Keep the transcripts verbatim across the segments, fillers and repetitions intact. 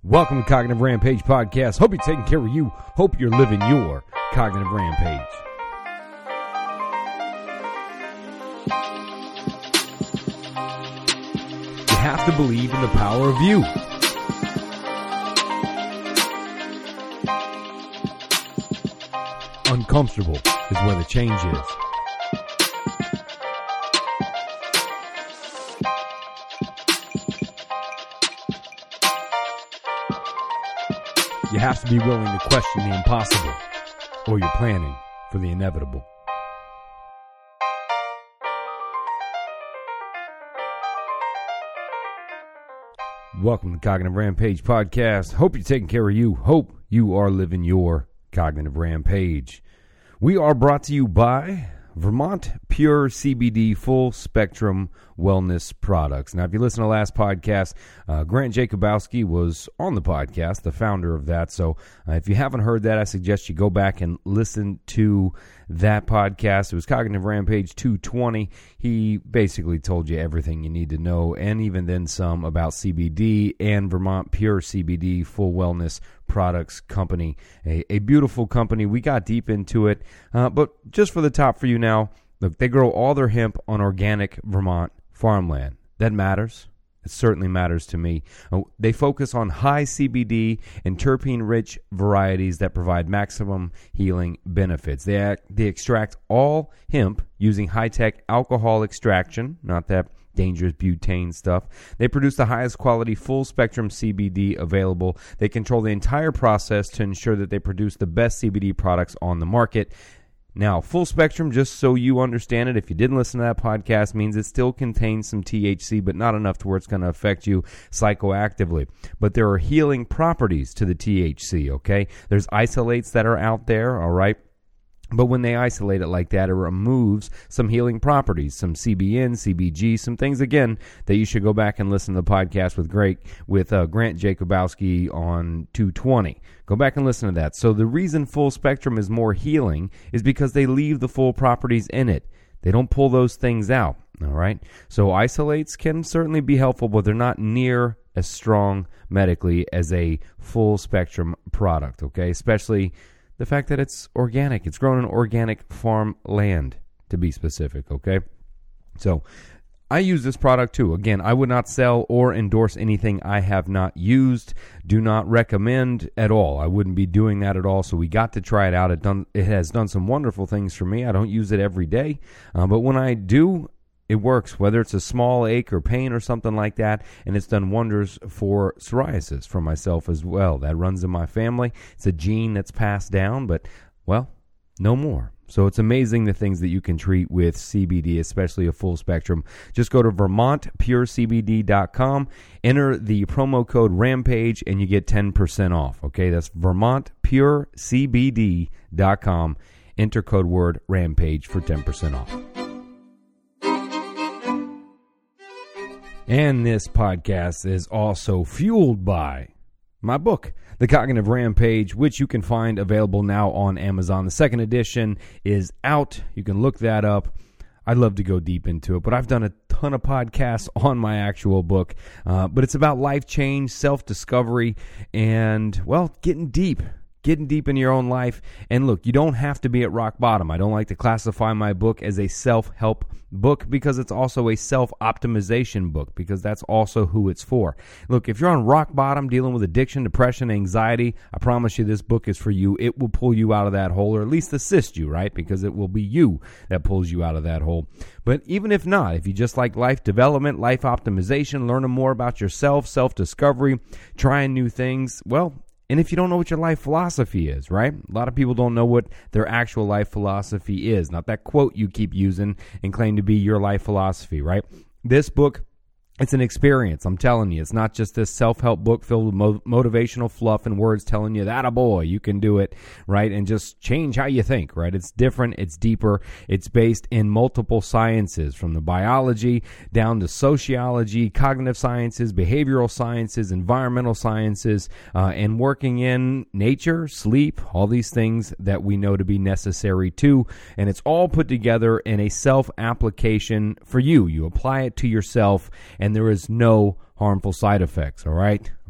Welcome to Cognitive Rampage Podcast. Hope you're taking care of you. Hope you're living your cognitive rampage. You have to believe in the power of you. Uncomfortable is where the change is. You have to be willing to question the impossible, or you're planning for the inevitable. Welcome to Cognitive Rampage Podcast. Hope you're taking care of you. Hope you are living your cognitive rampage. We are brought to you by Vermont Pure C B D Full Spectrum Wellness Products. Now, if you listen to the last podcast, uh, Grant Jakubowski was on the podcast, the founder of that. So uh, if you haven't heard that, I suggest you go back and listen to that podcast. It was Cognitive Rampage two twenty. He basically told you everything you need to know, and even then some, about C B D and Vermont Pure C B D Full Wellness Products Company. A, a beautiful company. We got deep into it, uh, but just for the top for you now, look, they grow all their hemp on organic Vermont farmland. That matters. It certainly matters to me. Uh, they focus on high C B D and terpene-rich varieties that provide maximum healing benefits. They, act, they extract all hemp using high-tech alcohol extraction, not that dangerous butane stuff. They produce the highest quality full-spectrum C B D available. They control the entire process to ensure that they produce the best C B D products on the market. Now, full spectrum, just so you understand it, if you didn't listen to that podcast, means it still contains some T H C, but not enough to where it's going to affect you psychoactively. But there are healing properties to the T H C, okay? There's isolates that are out there, all right? But when they isolate it like that, it removes some healing properties, some C B N, C B G, some things, again, that you should go back and listen to the podcast with Greg, with uh, Grant Jakubowski on two twenty. Go back and listen to that. So the reason full spectrum is more healing is because they leave the full properties in it. They don't pull those things out, all right? So isolates can certainly be helpful, but they're not near as strong medically as a full spectrum product, okay? Especially the fact that it's organic. It's grown in organic farmland, to be specific, okay? So I use this product too. Again, I would not sell or endorse anything I have not used. Do not recommend at all. I wouldn't be doing that at all. So we got to try it out. It done. It has done some wonderful things for me. I don't use it every day, uh, but when I do, it works, whether it's a small ache or pain or something like that, and it's done wonders for psoriasis for myself as well. That runs in my family. It's a gene that's passed down, but, well, no more. So it's amazing the things that you can treat with C B D, especially a full spectrum. Just go to Vermont Pure C B D dot com, enter the promo code RAMPAGE, and you get ten percent off, okay? That's Vermont Pure C B D dot com. Enter code word RAMPAGE for ten percent off. And this podcast is also fueled by my book, The Cognitive Rampage, which you can find available now on Amazon. The second edition is out. You can look that up. I'd love to go deep into it, but I've done a ton of podcasts on my actual book. Uh, but it's about life change, self-discovery, and, well, getting deep. Getting deep in your own life. And look, you don't have to be at rock bottom. I don't like to classify my book as a self-help book because it's also a self-optimization book, because that's also who it's for. Look, if you're on rock bottom dealing with addiction, depression, anxiety, I promise you this book is for you. It will pull you out of that hole, or at least assist you, right? Because it will be you that pulls you out of that hole. But even if not, if you just like life development, life optimization, learning more about yourself, self-discovery, trying new things, well, and if you don't know what your life philosophy is, right? A lot of people don't know what their actual life philosophy is. Not that quote you keep using and claim to be your life philosophy, right? This book, it's an experience, I'm telling you. It's not just this self-help book filled with mo- motivational fluff and words telling you that a boy, you can do it, right? And just change how you think, right? It's different, it's deeper, it's based in multiple sciences, from the biology down to sociology, cognitive sciences, behavioral sciences, environmental sciences, uh, and working in nature, sleep, all these things that we know to be necessary too. And it's all put together in a self-application for you. You apply it to yourself, and there is no harmful side effects, all right? I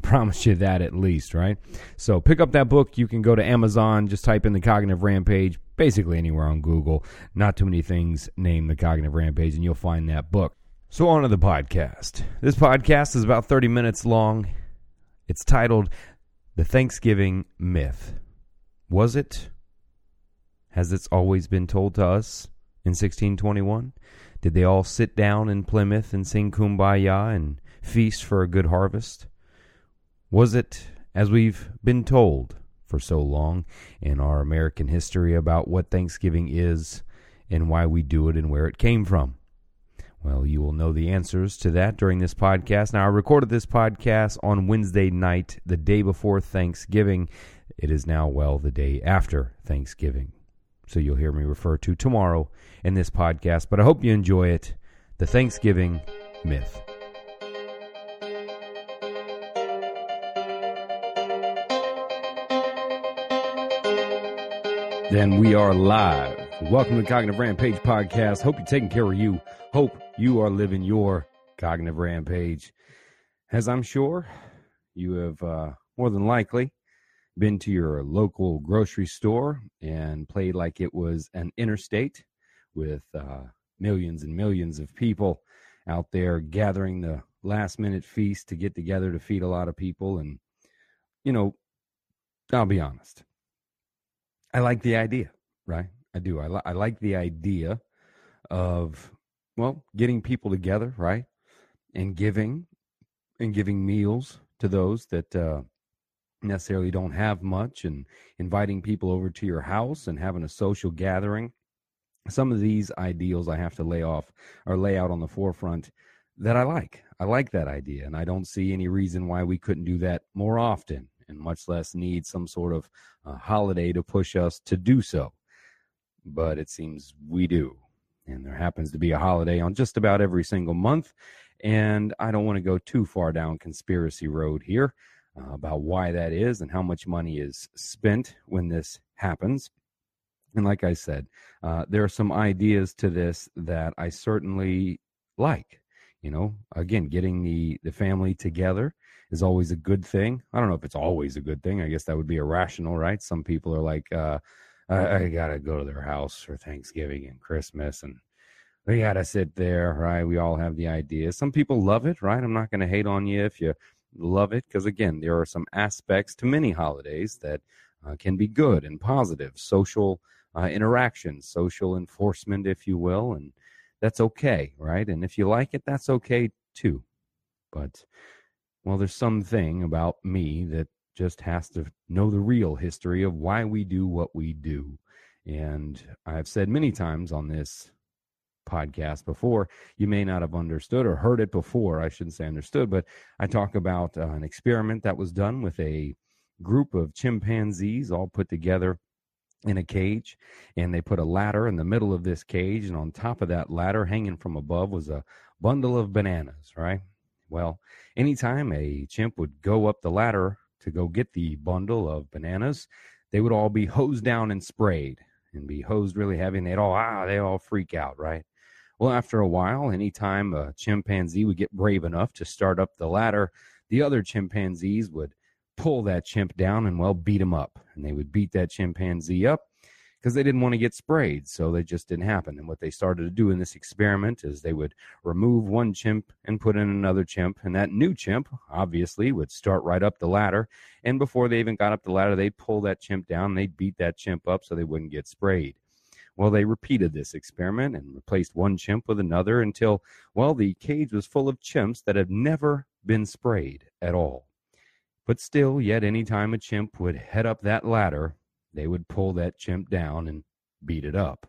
Promise you that at least, right? So pick up that book. You can go to Amazon, just type in The Cognitive Rampage, basically anywhere on Google. Not too many things named The Cognitive Rampage, and you'll find that book. So on to the podcast. This podcast is about thirty minutes long. It's titled The Thanksgiving Myth. Was it, has it always been told to us in sixteen twenty-one? Did they all sit down in Plymouth and sing Kumbaya and feast for a good harvest? Was it, as we've been told for so long in our American history about what Thanksgiving is and why we do it and where it came from? Well, you will know the answers to that during this podcast. Now, I recorded this podcast on Wednesday night, the day before Thanksgiving. It is now, well, the day after Thanksgiving. So you'll hear me refer to tomorrow in this podcast, but I hope you enjoy it. The Thanksgiving Myth. Then we are live. Welcome to the Cognitive Rampage podcast. Hope you're taking care of you. Hope you are living your cognitive rampage. As I'm sure you have uh, more than likely been to your local grocery store and played like it was an interstate with uh, millions and millions of people out there gathering the last minute feast to get together to feed a lot of people. And, you know, I'll be honest. I like the idea, right? I do. I, li- I like the idea of, well, getting people together, right? And giving, and giving meals to those that uh, necessarily don't have much, and inviting people over to your house and having a social gathering. Some of these ideals I have to lay off or lay out on the forefront that I like. I like that idea, and I don't see any reason why we couldn't do that more often, and much less need some sort of uh, holiday to push us to do so. But it seems we do. And there happens to be a holiday on just about every single month. And I don't want to go too far down conspiracy road here uh, about why that is and how much money is spent when this happens. And like I said, uh, there are some ideas to this that I certainly like. You know, again, getting the, the family together is always a good thing. I don't know if it's always a good thing. I guess that would be irrational, right? Some people are like, uh, I, I got to go to their house for Thanksgiving and Christmas, and we got to sit there, right? We all have the ideas. Some people love it, right? I'm not going to hate on you if you love it, because, again, there are some aspects to many holidays that uh, can be good and positive, social uh, interaction, social enforcement, if you will, and that's okay, right? And if you like it, that's okay too. But, well, there's something about me that just has to know the real history of why we do what we do. And I've said many times on this podcast before, you may not have understood or heard it before. I shouldn't say understood, but I talk about uh, an experiment that was done with a group of chimpanzees all put together in a cage, and they put a ladder in the middle of this cage, and on top of that ladder, hanging from above, was a bundle of bananas, right? Well, anytime a chimp would go up the ladder to go get the bundle of bananas, they would all be hosed down and sprayed, and be hosed really heavy, and they'd all, ah, they all freak out, right? Well, after a while, anytime a chimpanzee would get brave enough to start up the ladder, the other chimpanzees would pull that chimp down and, well, beat him up. And they would beat that chimpanzee up because they didn't want to get sprayed, so they just didn't happen. And what they started to do in this experiment is they would remove one chimp and put in another chimp, and that new chimp, obviously, would start right up the ladder, and before they even got up the ladder, they'd pull that chimp down, and they'd beat that chimp up so they wouldn't get sprayed. Well, they repeated this experiment and replaced one chimp with another until, well, the cage was full of chimps that had never been sprayed at all. But still, yet any time a chimp would head up that ladder, they would pull that chimp down and beat it up.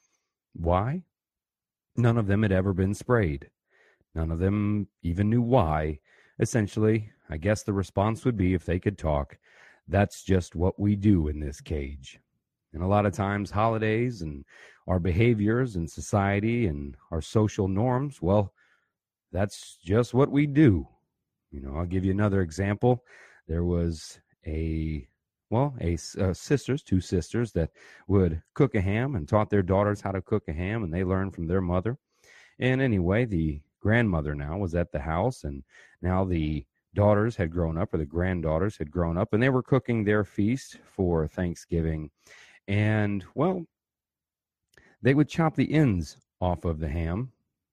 Why? None of them had ever been sprayed. None of them even knew why. Essentially, I guess the response would be, if they could talk, that's just what we do in this cage. And a lot of times, holidays and our behaviors in society and our social norms, well, that's just what we do. You know, I'll give you another example. There was a, well, a, uh, sisters, two sisters that would cook a ham and taught their daughters how to cook a ham, and they learned from their mother. And anyway, the grandmother now was at the house, and now the daughters had grown up, or the granddaughters had grown up, and they were cooking their feast for Thanksgiving. And, well, they would chop the ends off of the ham.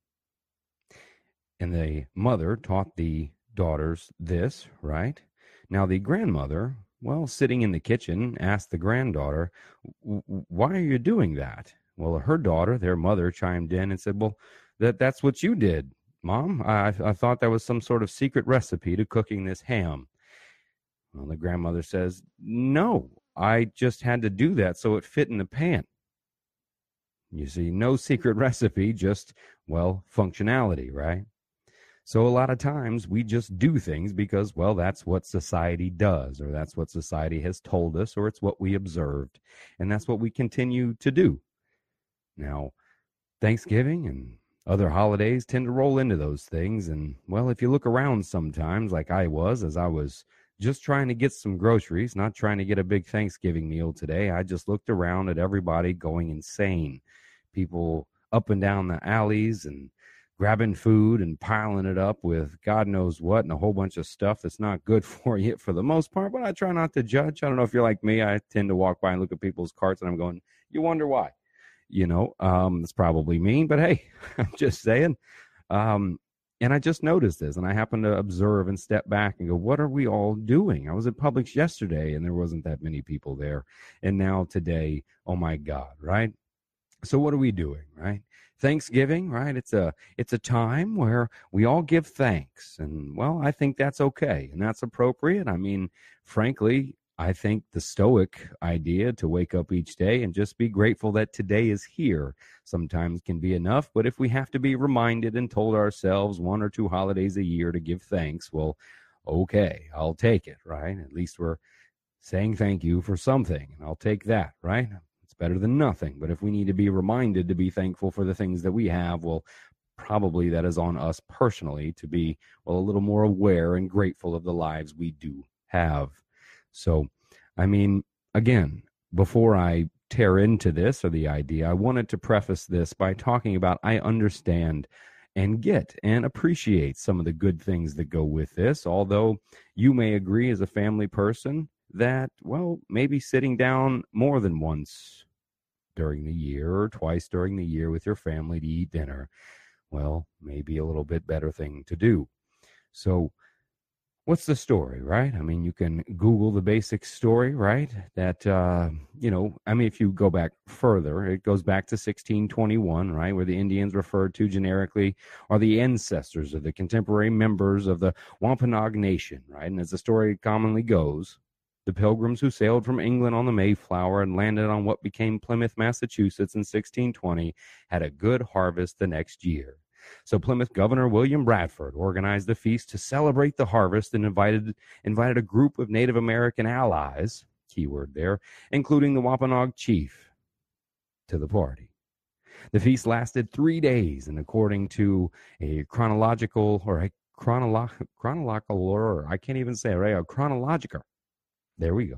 And the mother taught the daughters this, right? Now, the grandmother, well, sitting in the kitchen, asked the granddaughter, why are you doing that? Well, her daughter, their mother, chimed in and said, well, that, that's what you did, Mom. I, I thought that was some sort of secret recipe to cooking this ham. Well, the grandmother says, no, I just had to do that so it fit in the pan. You see, no secret recipe, just, well, functionality, right? So a lot of times we just do things because, well, that's what society does, or that's what society has told us, or it's what we observed, and that's what we continue to do. Now, Thanksgiving and other holidays tend to roll into those things, and, well, if you look around sometimes, like I was, as I was just trying to get some groceries, not trying to get a big Thanksgiving meal today, I just looked around at everybody going insane. People up and down the alleys and grabbing food and piling it up with God knows what and a whole bunch of stuff that's not good for you for the most part, but I try not to judge. I don't know if you're like me. I tend to walk by and look at people's carts and I'm going, you wonder why? You know, um, it's probably mean, but hey, I'm just saying. Um, and I just noticed this, and I happened to observe and step back and go, what are we all doing? I was at Publix yesterday, and there wasn't that many people there. And now today, oh my God, right? So what are we doing, right? Thanksgiving, right? It's a it's a time where we all give thanks. And, well, I think that's okay, and that's appropriate. I mean, frankly, I think the Stoic idea to wake up each day and just be grateful that today is here sometimes can be enough. But if we have to be reminded and told ourselves one or two holidays a year to give thanks, well, okay, I'll take it, right? At least we're saying thank you for something, and I'll take that, right? It's better than nothing. But if we need to be reminded to be thankful for the things that we have, well, probably that is on us personally to be, well, a little more aware and grateful of the lives we do have. So, I mean, again, before I tear into this or the idea, I wanted to preface this by talking about I understand and get and appreciate some of the good things that go with this, although you may agree as a family person that, well, maybe sitting down more than once during the year or twice during the year with your family to eat dinner, well, maybe a little bit better thing to do. So what's the story, right? I mean, you can Google the basic story, right? That, uh, you know, I mean, if you go back further, it goes back to sixteen twenty-one, right? Where the Indians referred to generically are the ancestors of the contemporary members of the Wampanoag Nation, right? And as the story commonly goes, the Pilgrims who sailed from England on the Mayflower and landed on what became Plymouth, Massachusetts in sixteen twenty had a good harvest the next year. So Plymouth Governor William Bradford organized the feast to celebrate the harvest and invited invited a group of Native American allies, keyword there, including the Wampanoag chief, to the party. The feast lasted three days, and according to a chronological or a chronolo- chronological or I can't even say it, right? A chronological. There we go.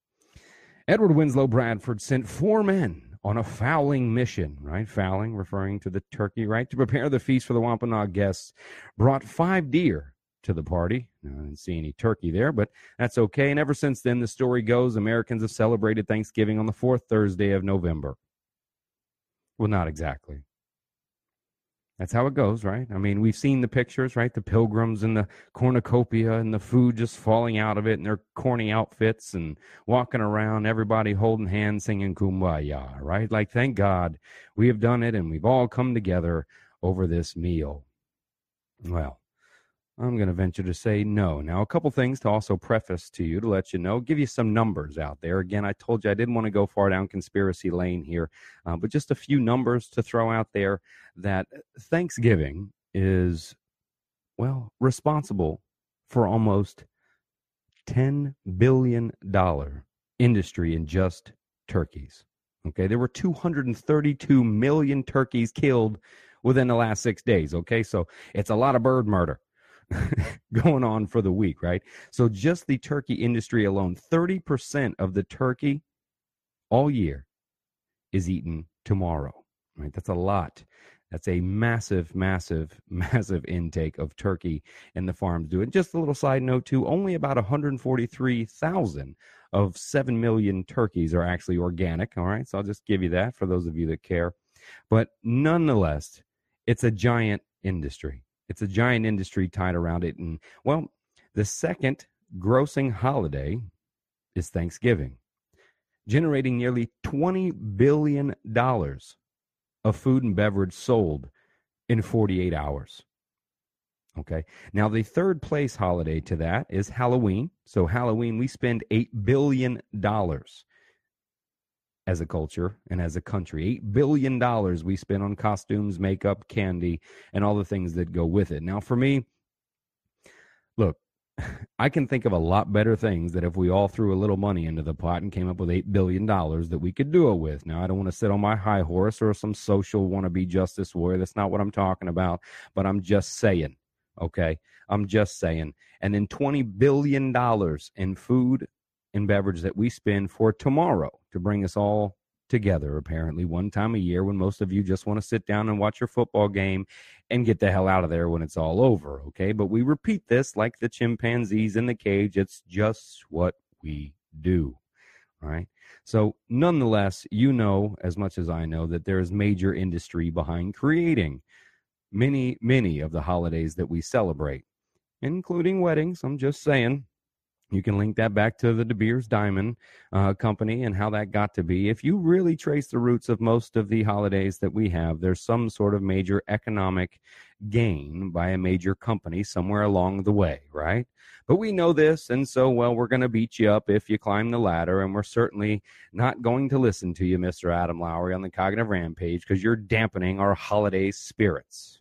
Edward Winslow Bradford sent four men on a fowling mission, right? Fowling, referring to the turkey, right? To prepare the feast for the Wampanoag guests. Brought five deer to the party. Now, I didn't see any turkey there, but that's okay. And ever since then, the story goes, Americans have celebrated Thanksgiving on the fourth Thursday of November. Well, not exactly. That's how it goes, right? I mean, we've seen the pictures, right? The pilgrims and the cornucopia and the food just falling out of it and their corny outfits and walking around, everybody holding hands, singing Kumbaya, right? Like, thank God we have done it and we've all come together over this meal. Well, I'm going to venture to say no. Now, a couple things to also preface to you to let you know, give you some numbers out there. Again, I told you I didn't want to go far down conspiracy lane here, uh, but just a few numbers to throw out there that Thanksgiving is, well, responsible for almost ten billion dollars industry in just turkeys. Okay, there were two hundred thirty-two million turkeys killed within the last six days. Okay, so it's a lot of bird murder going on for the week, right? So just the turkey industry alone, thirty percent of the turkey all year is eaten tomorrow, right? That's a lot. That's a massive, massive, massive intake of turkey and the farms do it. Just a little side note, too, only about one hundred forty-three thousand of seven million turkeys are actually organic. All right, so I'll just give you that for those of you that care. But nonetheless, it's a giant industry. It's a giant industry tied around it. And, well, the second grossing holiday is Thanksgiving, generating nearly twenty billion dollars of food and beverage sold in forty-eight hours. Okay. Now, the third place holiday to that is Halloween. So Halloween, we spend eight billion dollars as a culture and as a country. eight billion dollars we spend on costumes, makeup, candy, and all the things that go with it. Now, for me, look, I can think of a lot better things that if we all threw a little money into the pot and came up with eight billion dollars that we could do it with. Now, I don't want to sit on my high horse or some social wannabe justice warrior. That's not what I'm talking about, but I'm just saying, okay? I'm just saying. And then twenty billion dollars in food and beverage that we spend for tomorrow to bring us all together, apparently, one time a year when most of you just want to sit down and watch your football game and get the hell out of there when it's all over, okay? But we repeat this like the chimpanzees in the cage. It's just what we do, all right? So nonetheless, you know as much as I know that there is major industry behind creating many, many of the holidays that we celebrate, including weddings. I'm just saying. You can link that back to the De Beers Diamond uh, Company and how that got to be. If you really trace the roots of most of the holidays that we have, there's some sort of major economic gain by a major company somewhere along the way, right? But we know this, and so, well, we're going to beat you up if you climb the ladder, and we're certainly not going to listen to you, Mister Adam Lowry, on the Cognitive Rampage, because you're dampening our holiday spirits.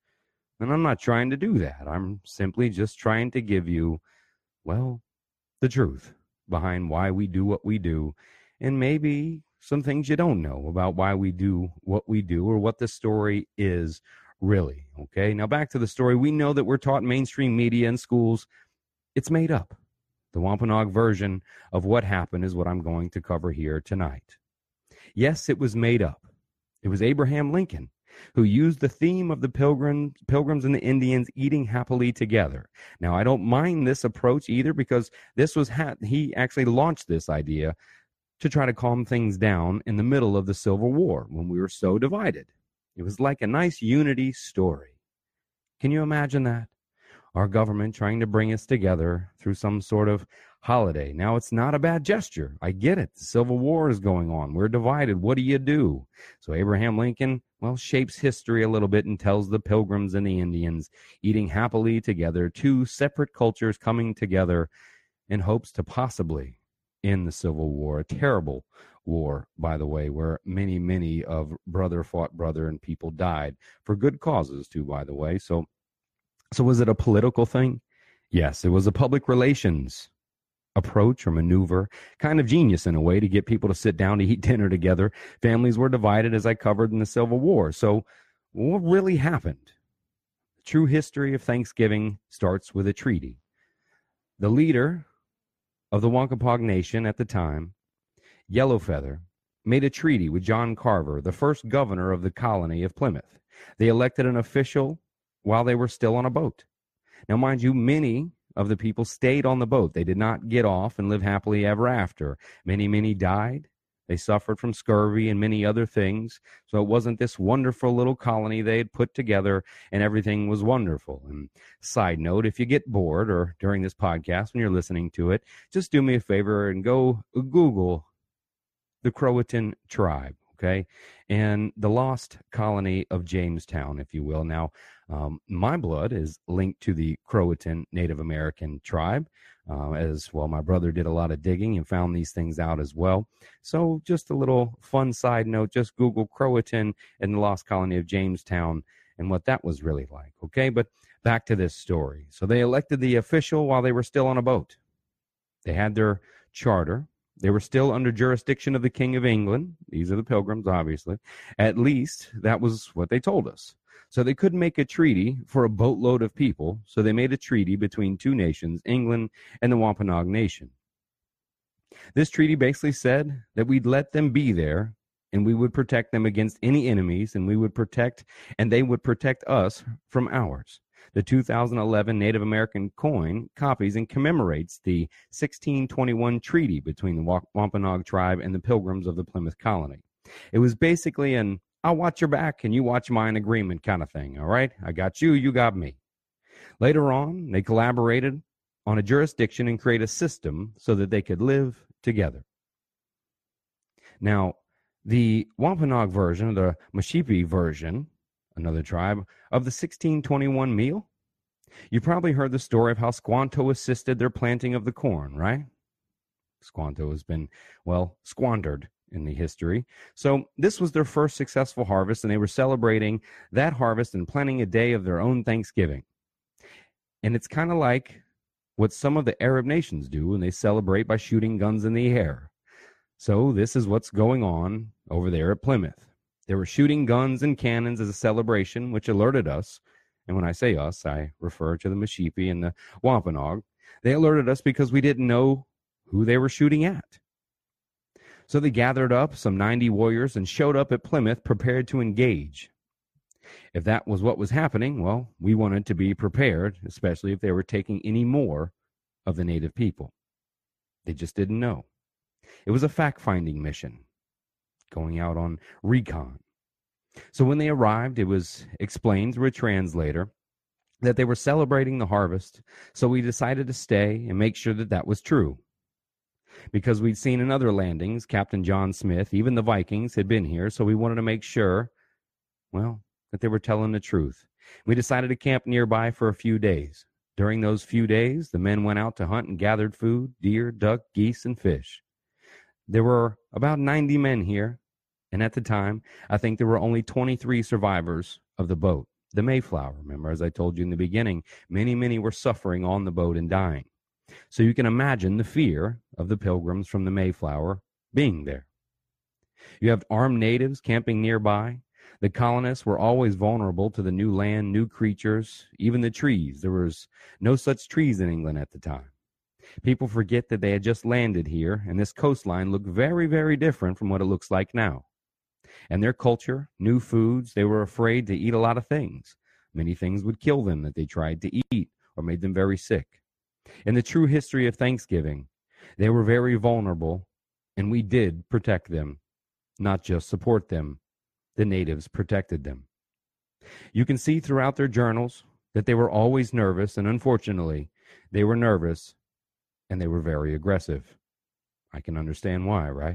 And I'm not trying to do that. I'm simply just trying to give you, well, the truth behind why we do what we do, and maybe some things you don't know about why we do what we do or what the story is really. Okay, now back to the story. We know that we're taught in mainstream media and schools it's made up. The Wampanoag version of what happened is what I'm going to cover here tonight. Yes, it was made up. It was Abraham Lincoln who used the theme of the pilgrims, pilgrims and the Indians eating happily together. Now, I don't mind this approach either, because this was ha- he actually launched this idea to try to calm things down in the middle of the Civil War when we were so divided. It was like a nice unity story. Can you imagine that? Our government trying to bring us together through some sort of holiday. Now, it's not a bad gesture. I get it. The Civil War is going on. We're divided. What do you do? So Abraham Lincoln, well, shapes history a little bit and tells the Pilgrims and the Indians eating happily together, two separate cultures coming together in hopes to possibly end the Civil War, a terrible war, by the way, where many, many of brother fought brother and people died for good causes too, by the way. So, so was it a political thing? Yes, it was a public relations approach or maneuver, kind of genius in a way to get people to sit down to eat dinner together. Families were divided, as I covered in the Civil War. So what really happened? The true history of Thanksgiving starts with a treaty. The leader of the Wampanoag Nation at the time, Yellowfeather, made a treaty with John Carver, the first governor of the colony of Plymouth. They elected an official while they were still on a boat. Now, mind you, many of the people stayed on the boat. They did not get off and live happily ever after. Many, many died. They suffered from scurvy and many other things. So it wasn't this wonderful little colony they had put together and everything was wonderful. And side note, if you get bored or during this podcast when you're listening to it, just do me a favor and go Google the Croatan tribe, okay, and the lost colony of Jamestown, if you will. Now, um, my blood is linked to the Croatan Native American tribe, uh, as well. My brother did a lot of digging and found these things out as well. So just a little fun side note, just Google Croatan and the lost colony of Jamestown and what that was really like, okay? But back to this story. So they elected the official while they were still on a boat. They had their charter. They were still under jurisdiction of the King of England. These are the Pilgrims, obviously. At least that was what they told us. So they couldn't make a treaty for a boatload of people, so they made a treaty between two nations, England and the Wampanoag Nation. This treaty basically said that we'd let them be there and we would protect them against any enemies, and we would protect, and they would protect us from ours. The two thousand eleven Native American coin copies and commemorates the sixteen twenty-one treaty between the Wampanoag tribe and the Pilgrims of the Plymouth colony. It was basically an I'll watch your back and you watch mine agreement kind of thing, all right? I got you, you got me. Later on, they collaborated on a jurisdiction and create a system so that they could live together. Now, the Wampanoag version, the Mashpee version, another tribe, of the sixteen twenty-one meal, you probably heard the story of how Squanto assisted their planting of the corn, right? Squanto has been, well, squandered in the history. So this was their first successful harvest, and they were celebrating that harvest and planning a day of their own Thanksgiving. And it's kind of like what some of the Arab nations do when they celebrate by shooting guns in the air. So this is what's going on over there at Plymouth. They were shooting guns and cannons as a celebration, which alerted us, and when I say us, I refer to the Mashpee and the Wampanoag. They alerted us because we didn't know who they were shooting at. So they gathered up some ninety warriors and showed up at Plymouth prepared to engage. If that was what was happening, well, we wanted to be prepared, especially if they were taking any more of the native people. They just didn't know. It was a fact-finding mission, going out on recon. So when they arrived, it was explained through a translator that they were celebrating the harvest, so we decided to stay and make sure that that was true. Because we'd seen in other landings, Captain John Smith, even the Vikings had been here, so we wanted to make sure, well, that they were telling the truth. We decided to camp nearby for a few days. During those few days, the men went out to hunt and gathered food, deer, duck, geese, and fish. There were about ninety men here, and at the time, I think there were only twenty-three survivors of the boat, the Mayflower. Remember, as I told you in the beginning, many, many were suffering on the boat and dying. So you can imagine the fear of the pilgrims from the Mayflower being there. You have armed natives camping nearby. The colonists were always vulnerable to the new land, new creatures, even the trees. There was no such trees in England at the time. People forget that they had just landed here, and this coastline looked very, very different from what it looks like now. And their culture, new foods, they were afraid to eat a lot of things. Many things would kill them that they tried to eat or made them very sick. In the true history of Thanksgiving, they were very vulnerable, and we did protect them, not just support them. The natives protected them. You can see throughout their journals that they were always nervous, and unfortunately, they were nervous, and they were very aggressive. I can understand why, right?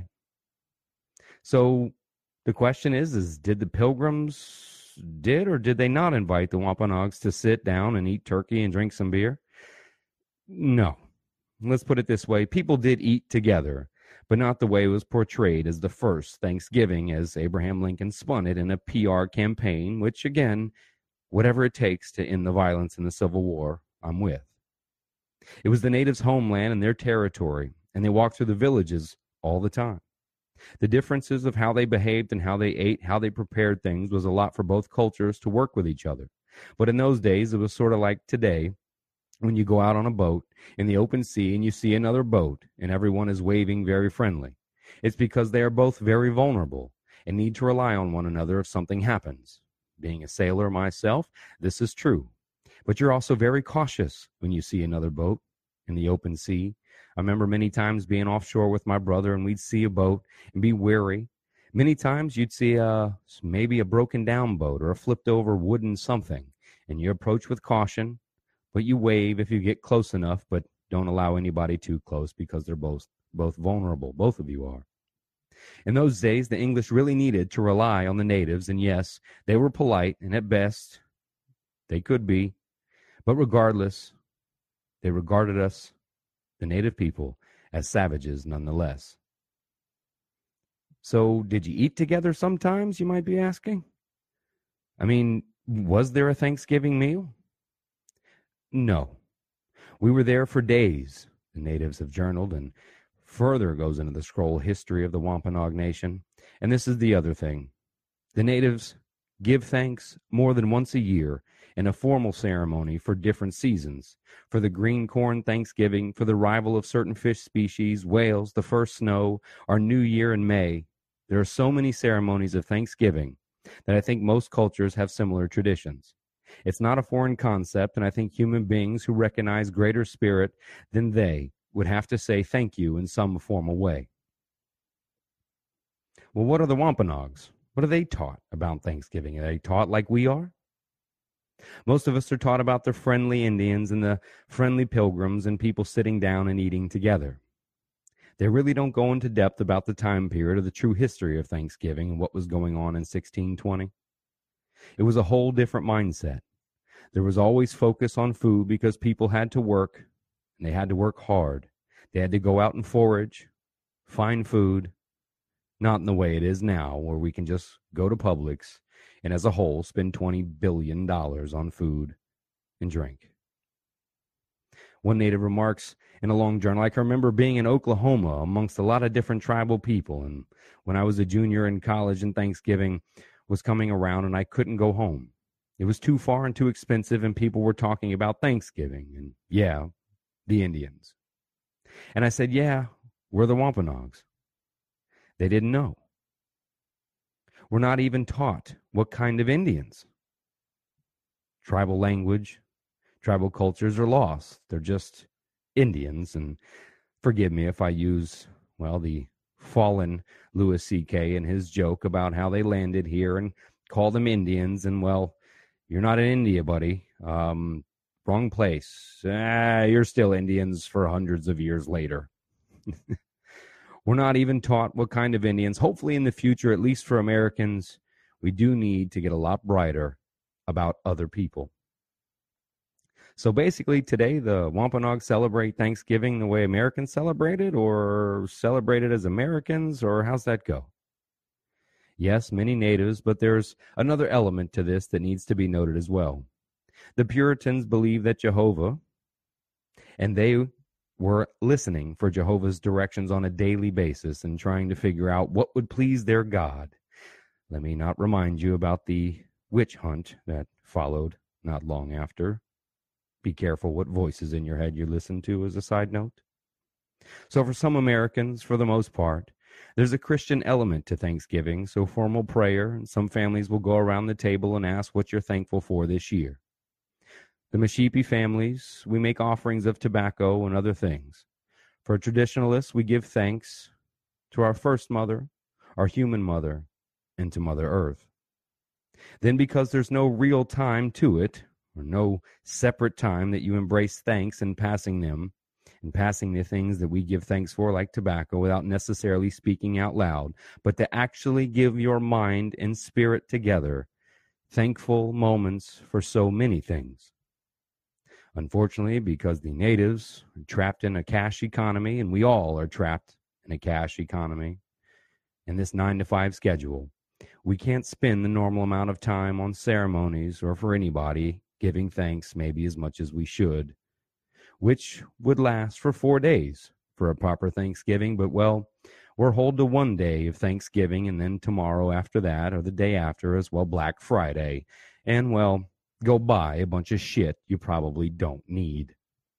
So the question is, is did the pilgrims did or did they not invite the Wampanoags to sit down and eat turkey and drink some beer? No. Let's put it this way. People did eat together, but not the way it was portrayed as the first Thanksgiving, as Abraham Lincoln spun it in a P R campaign, which, again, whatever it takes to end the violence in the Civil War, I'm with. It was the natives' homeland and their territory, and they walked through the villages all the time. The differences of how they behaved and how they ate, how they prepared things was a lot for both cultures to work with each other. But in those days, it was sort of like today, when you go out on a boat in the open sea and you see another boat and everyone is waving very friendly. It's because they are both very vulnerable and need to rely on one another if something happens. Being a sailor myself, this is true. But you're also very cautious when you see another boat in the open sea. I remember many times being offshore with my brother, and we'd see a boat and be wary. Many times you'd see a, maybe a broken down boat or a flipped over wooden something, and you approach with caution, but you wave if you get close enough, but don't allow anybody too close because they're both, both vulnerable. Both of you are. In those days, the English really needed to rely on the natives, and yes, they were polite, and at best, they could be. But regardless, they regarded us, the native people, as savages nonetheless. So, did you eat together sometimes, you might be asking? I mean, was there a Thanksgiving meal? No. We were there for days, the natives have journaled, and further goes into the scroll history of the Wampanoag Nation. And this is the other thing. The natives give thanks more than once a year in a formal ceremony for different seasons, for the green corn Thanksgiving, for the arrival of certain fish species, whales, the first snow, our New Year in May. There are so many ceremonies of Thanksgiving that I think most cultures have similar traditions. It's not a foreign concept, and I think human beings who recognize greater spirit than they would have to say thank you in some formal way. Well, what are the Wampanoags? What are they taught about Thanksgiving? Are they taught like we are? Most of us are taught about the friendly Indians and the friendly pilgrims and people sitting down and eating together. They really don't go into depth about the time period or the true history of Thanksgiving and what was going on in sixteen twenty. It was a whole different mindset. There was always focus on food because people had to work, and they had to work hard. They had to go out and forage, find food, not in the way it is now, where we can just go to Publix and as a whole spend twenty billion dollars on food and drink. One native remarks in a long journal, I can remember being in Oklahoma amongst a lot of different tribal people, and when I was a junior in college and Thanksgiving was coming around and I couldn't go home. It was too far and too expensive, and people were talking about Thanksgiving and, yeah, the Indians. And I said, yeah, we're the Wampanoags. They didn't know. We're not even taught what kind of Indians. Tribal language, tribal cultures are lost. They're just Indians. And forgive me if I use, well, the fallen Louis C K and his joke about how they landed here and call them Indians. And, well, you're not in India, buddy. Um, wrong place. Ah, you're still Indians for hundreds of years later. We're not even taught what kind of Indians. Hopefully in the future, at least for Americans, we do need to get a lot brighter about other people. So basically today, the Wampanoags celebrate Thanksgiving the way Americans celebrate it, or celebrate it as Americans, or how's that go? Yes, many natives, but there's another element to this that needs to be noted as well. The Puritans believe that Jehovah, and they were listening for Jehovah's directions on a daily basis and trying to figure out what would please their God. Let me not remind you about the witch hunt that followed not long after. Be careful what voices in your head you listen to, as a side note. So for some Americans, for the most part, there's a Christian element to Thanksgiving, so formal prayer, and some families will go around the table and ask what you're thankful for this year. The Mashipi families, we make offerings of tobacco and other things. For traditionalists, we give thanks to our first mother, our human mother, and to Mother Earth. Then, because there's no real time to it, or no separate time that you embrace thanks in passing them, and passing the things that we give thanks for, like tobacco, without necessarily speaking out loud, but to actually give your mind and spirit together, thankful moments for so many things. Unfortunately, because the natives are trapped in a cash economy, and we all are trapped in a cash economy, in this nine to five schedule, we can't spend the normal amount of time on ceremonies or for anybody giving thanks maybe as much as we should, which would last for four days for a proper Thanksgiving. But, well, we're held to one day of Thanksgiving, and then tomorrow after that, or the day after, as well, Black Friday. And, well, go buy a bunch of shit you probably don't need.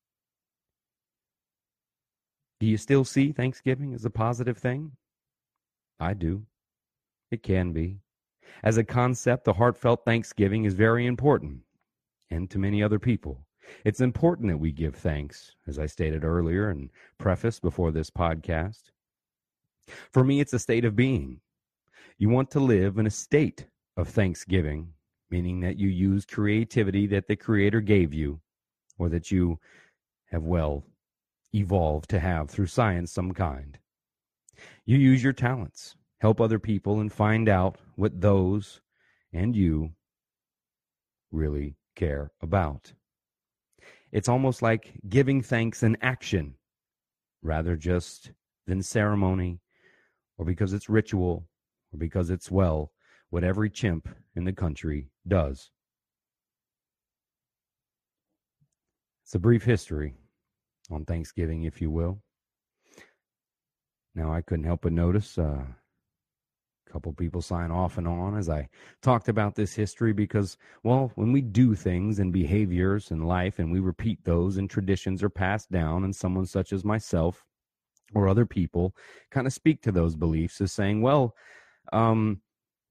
Do you still see Thanksgiving as a positive thing? I do. It can be. As a concept, the heartfelt Thanksgiving is very important, and to many other people. It's important that we give thanks, as I stated earlier and prefaced before this podcast. For me, it's a state of being. You want to live in a state of thanksgiving, meaning that you use creativity that the Creator gave you, or that you have, well, evolved to have through science some kind. You use your talents, help other people, and find out what those and you really care about. It's almost like giving thanks in action, rather just than ceremony, or because it's ritual, or because it's, well, what every chimp in the country does. It's a brief history on Thanksgiving, if you will. Now, I couldn't help but notice uh, a couple people sign off and on as I talked about this history because, well, when we do things and behaviors in life and we repeat those and traditions are passed down, and someone such as myself or other people kind of speak to those beliefs as saying, well, Um,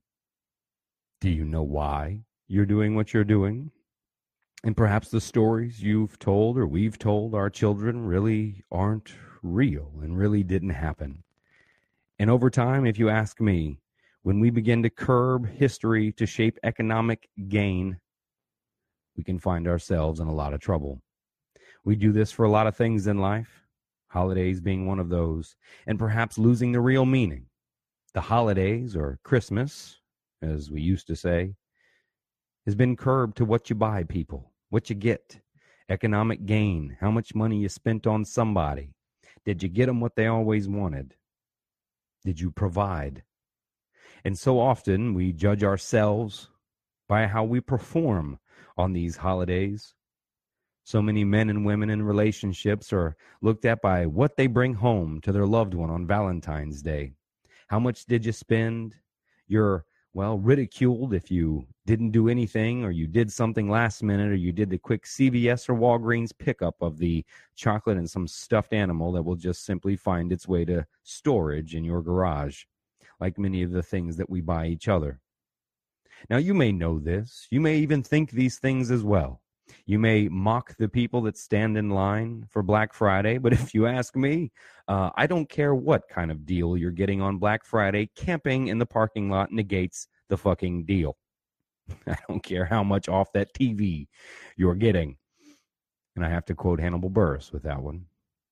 do you know why you're doing what you're doing? And perhaps the stories you've told or we've told our children really aren't real and really didn't happen. And over time, if you ask me, when we begin to curb history to shape economic gain, we can find ourselves in a lot of trouble. We do this for a lot of things in life, holidays being one of those, and perhaps losing the real meaning. The holidays, or Christmas, as we used to say, has been curbed to what you buy people, what you get, economic gain, how much money you spent on somebody. Did you get them what they always wanted? Did you provide? And so often we judge ourselves by how we perform on these holidays. So many men and women in relationships are looked at by what they bring home to their loved one on Valentine's Day. How much did you spend? You're, well, ridiculed if you didn't do anything, or you did something last minute, or you did the quick C V S or Walgreens pickup of the chocolate and some stuffed animal that will just simply find its way to storage in your garage, like many of the things that we buy each other. Now, you may know this. You may even think these things as well. You may mock the people that stand in line for Black Friday, but if you ask me, uh, I don't care what kind of deal you're getting on Black Friday. Camping in the parking lot negates the fucking deal. I don't care how much off that T V you're getting. And I have to quote Hannibal Buress with that one.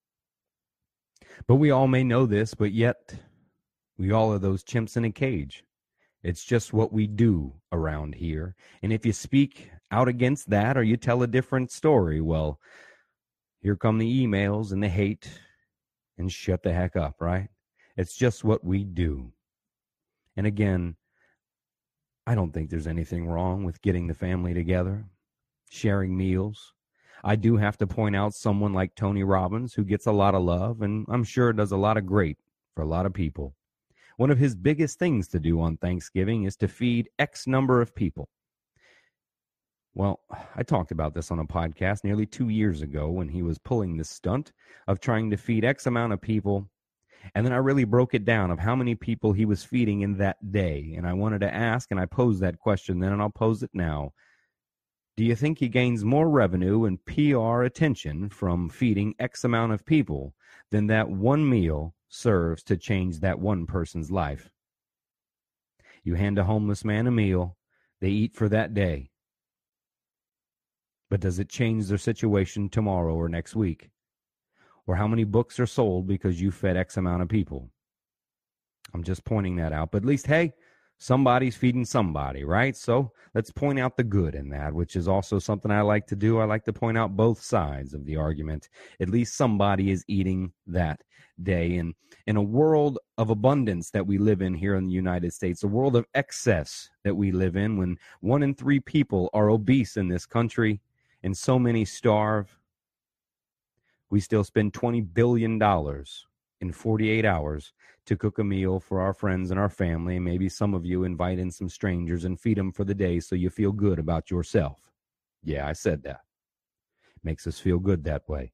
But we all may know this, but yet we all are those chimps in a cage. It's just what we do around here. And if you speak out against that, or you tell a different story, well, here come the emails and the hate, and shut the heck up, right? It's just what we do. And again, I don't think there's anything wrong with getting the family together, sharing meals. I do have to point out someone like Tony Robbins, who gets a lot of love, and I'm sure does a lot of great for a lot of people. One of his biggest things to do on Thanksgiving is to feed X number of people. Well, I talked about this on a podcast nearly two years ago when he was pulling this stunt of trying to feed X amount of people. And then I really broke it down of how many people he was feeding in that day. And I wanted to ask, and I posed that question then, and I'll pose it now. Do you think he gains more revenue and P R attention from feeding X amount of people than that one meal serves to change that one person's life? You hand a homeless man a meal, they eat for that day. But does it change their situation tomorrow or next week? Or how many books are sold because you fed X amount of people? I'm just pointing that out. But at least, hey, somebody's feeding somebody, right? So let's point out the good in that, which is also something I like to do. I like to point out both sides of the argument. At least somebody is eating that day. And in a world of abundance that we live in here in the United States, a world of excess that we live in, when one in three people are obese in this country and so many starve, we still spend twenty billion dollars in forty-eight hours to cook a meal for our friends and our family. And maybe some of you invite in some strangers and feed them for the day so you feel good about yourself. Yeah, I said that. Makes us feel good that way.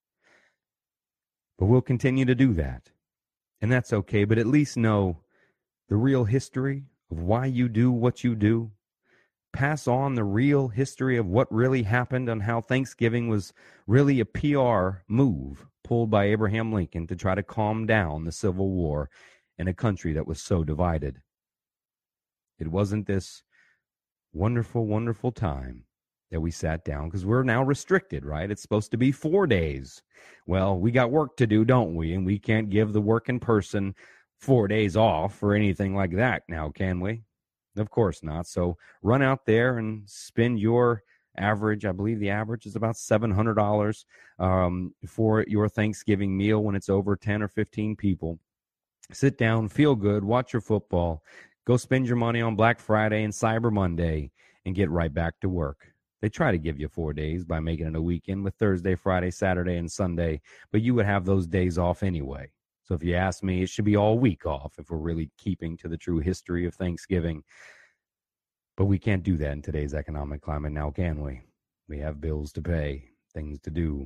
But we'll continue to do that. And that's okay. But at least know the real history of why you do what you do. Pass on the real history of what really happened and how Thanksgiving was really a P R move pulled by Abraham Lincoln to try to calm down the Civil War in a country that was so divided. It wasn't this wonderful, wonderful time that we sat down, because we're now restricted, right? It's supposed to be four days. Well, we got work to do, don't we? And we can't give the working person four days off or anything like that now, can we? Of course not. So run out there and spend your average, I believe the average is about seven hundred dollars um, for your Thanksgiving meal when it's over ten or fifteen people. Sit down, feel good, watch your football, go spend your money on Black Friday and Cyber Monday, and get right back to work. They try to give you four days by making it a weekend with Thursday, Friday, Saturday, and Sunday, but you would have those days off anyway. So if you ask me, it should be all week off if we're really keeping to the true history of Thanksgiving. But we can't do that in today's economic climate now, can we? We have bills to pay, things to do.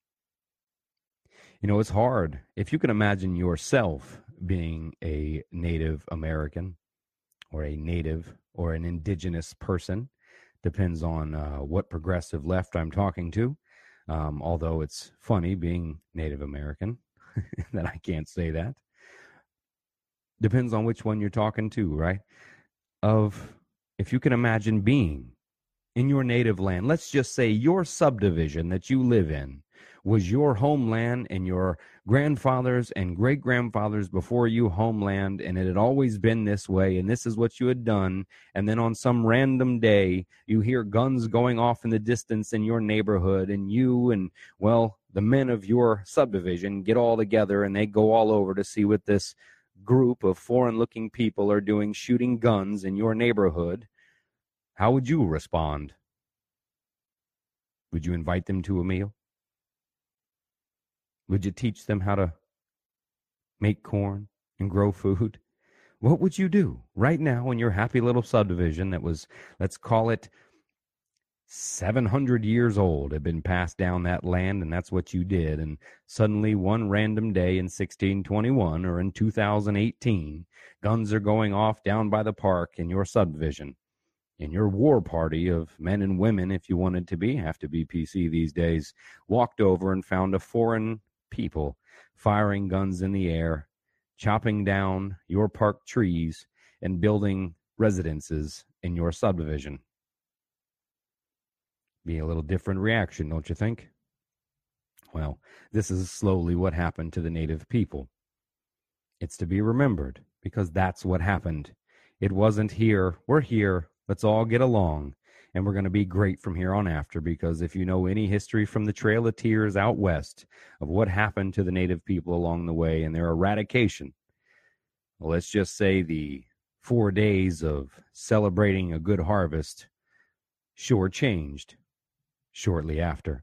You know, it's hard. If you can imagine yourself being a Native American, or a native or an indigenous person. Depends on uh, what progressive left I'm talking to. Um, although it's funny being Native American that I can't say that. Depends on which one you're talking to, right? Of if you can imagine being in your native land, let's just say your subdivision that you live in was your homeland and your grandfathers and great grandfathers before you homeland, and it had always been this way, and this is what you had done. And then on some random day, you hear guns going off in the distance in your neighborhood, and you and, well, the men of your subdivision get all together and they go all over to see what this group of foreign-looking people are doing, shooting guns in your neighborhood. How would you respond? Would you invite them to a meal? Would you teach them how to make corn and grow food? What would you do right now in your happy little subdivision that was, let's call it, seven hundred years old, had been passed down that land, and that's what you did, and suddenly one random day in sixteen twenty-one or in two thousand eighteen, guns are going off down by the park in your subdivision. And your war party of men and women, if you wanted to be, have to be P C these days, walked over and found a foreign people firing guns in the air, chopping down your park trees, and building residences in your subdivision. Be a little different reaction, don't you think? Well, this is slowly what happened to the native people. It's to be remembered because that's what happened. It wasn't here, we're here, let's all get along, and we're going to be great from here on after, because if you know any history from the Trail of Tears out west of what happened to the native people along the way and their eradication, well, let's just say the four days of celebrating a good harvest sure changed shortly after.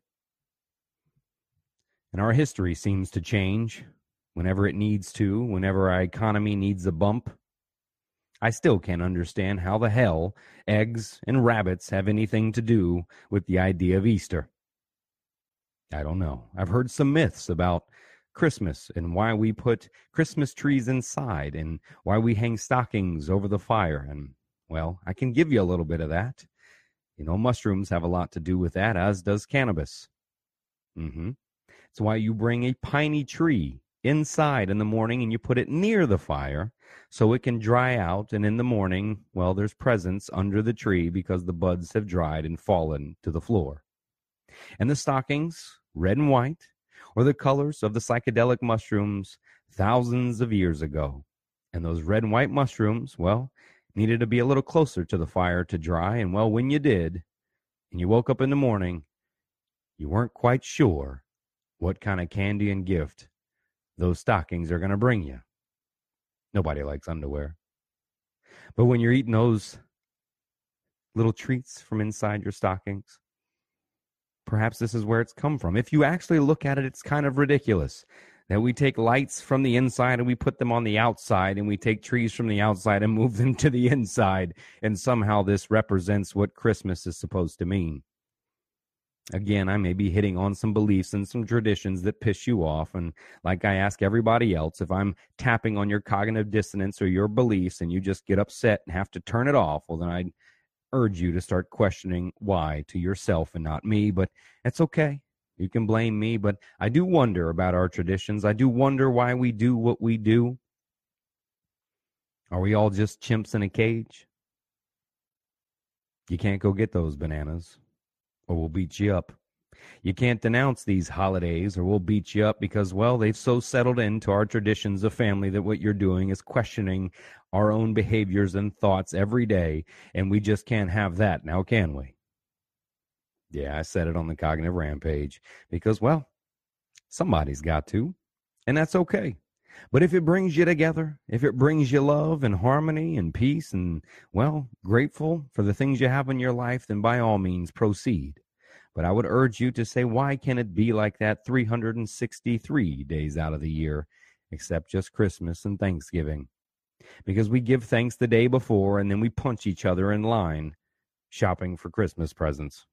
And our history seems to change whenever it needs to, whenever our economy needs a bump. I still can't understand how the hell eggs and rabbits have anything to do with the idea of Easter. I don't know. I've heard some myths about Christmas and why we put Christmas trees inside and why we hang stockings over the fire. And, well, I can give you a little bit of that. You know, mushrooms have a lot to do with that, as does cannabis. Mm-hmm. It's why you bring a piney tree inside in the morning and you put it near the fire so it can dry out. And in the morning, well, there's presents under the tree because the buds have dried and fallen to the floor. And the stockings, red and white, or the colors of the psychedelic mushrooms thousands of years ago. And those red and white mushrooms, well, needed to be a little closer to the fire to dry. And, well, when you did, and you woke up in the morning, you weren't quite sure what kind of candy and gift those stockings are going to bring you. Nobody likes underwear. But when you're eating those little treats from inside your stockings, perhaps this is where it's come from. If you actually look at it, it's kind of ridiculous that we take lights from the inside and we put them on the outside, and we take trees from the outside and move them to the inside, and somehow this represents what Christmas is supposed to mean. Again, I may be hitting on some beliefs and some traditions that piss you off, and like I ask everybody else, if I'm tapping on your cognitive dissonance or your beliefs and you just get upset and have to turn it off, well, then I'd urge you to start questioning why to yourself and not me. But it's okay. You can blame me, but I do wonder about our traditions. I do wonder why we do what we do. Are we all just chimps in a cage? You can't go get those bananas, or we'll beat you up. You can't denounce these holidays, or we'll beat you up, because, well, they've so settled into our traditions of family that what you're doing is questioning our own behaviors and thoughts every day, and we just can't have that now, can we? Yeah, I said it on the Cognitive Rampage, because, well, somebody's got to, and that's okay. But if it brings you together, if it brings you love and harmony and peace and, well, grateful for the things you have in your life, then by all means proceed. But I would urge you to say, why can it be like that three hundred sixty-three days out of the year, except just Christmas and Thanksgiving? Because we give thanks the day before, and then we punch each other in line shopping for Christmas presents.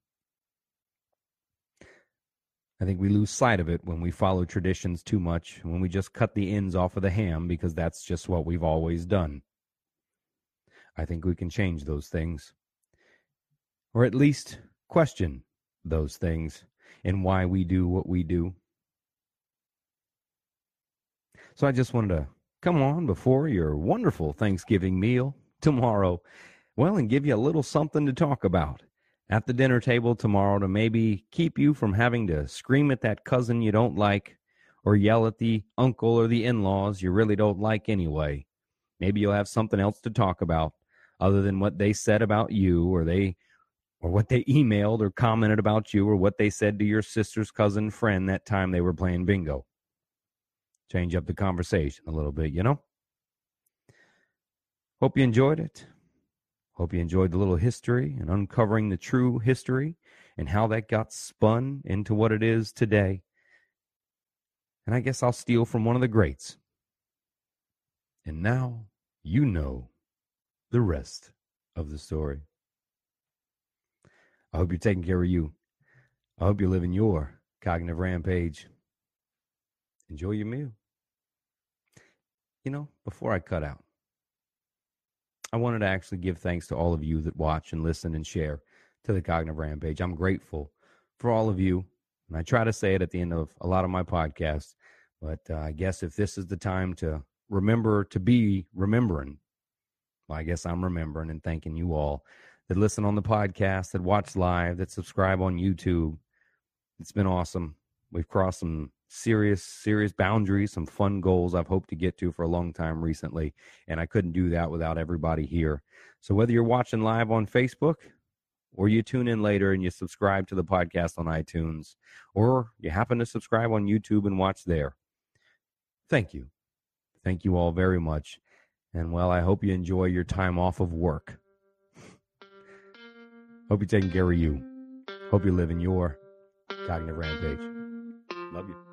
I think we lose sight of it when we follow traditions too much, when we just cut the ends off of the ham, because that's just what we've always done. I think we can change those things, or at least question those things and why we do what we do. So I just wanted to come on before your wonderful Thanksgiving meal tomorrow, well, and give you a little something to talk about at the dinner table tomorrow to maybe keep you from having to scream at that cousin you don't like or yell at the uncle or the in-laws you really don't like anyway. Maybe you'll have something else to talk about other than what they said about you, or they or what they emailed or commented about you, or what they said to your sister's cousin friend that time they were playing bingo. Change up the conversation a little bit, you know? Hope you enjoyed it. Hope you enjoyed the little history and uncovering the true history and how that got spun into what it is today. And I guess I'll steal from one of the greats. And now you know the rest of the story. I hope you're taking care of you. I hope you're living your cognitive rampage. Enjoy your meal. You know, before I cut out, I wanted to actually give thanks to all of you that watch and listen and share to the Cognitive Rampage. I'm grateful for all of you, and I try to say it at the end of a lot of my podcasts, but uh, I guess if this is the time to remember to be remembering, well, I guess I'm remembering and thanking you all that listen on the podcast, that watch live, that subscribe on YouTube. It's been awesome. We've crossed some serious, serious boundaries, some fun goals I've hoped to get to for a long time recently, and I couldn't do that without everybody here. So whether you're watching live on Facebook, or you tune in later and you subscribe to the podcast on iTunes, or you happen to subscribe on YouTube and watch there, thank you. Thank you all very much. And, well, I hope you enjoy your time off of work. Hope you're taking care of you. Hope you're living your cognitive rampage. Love you.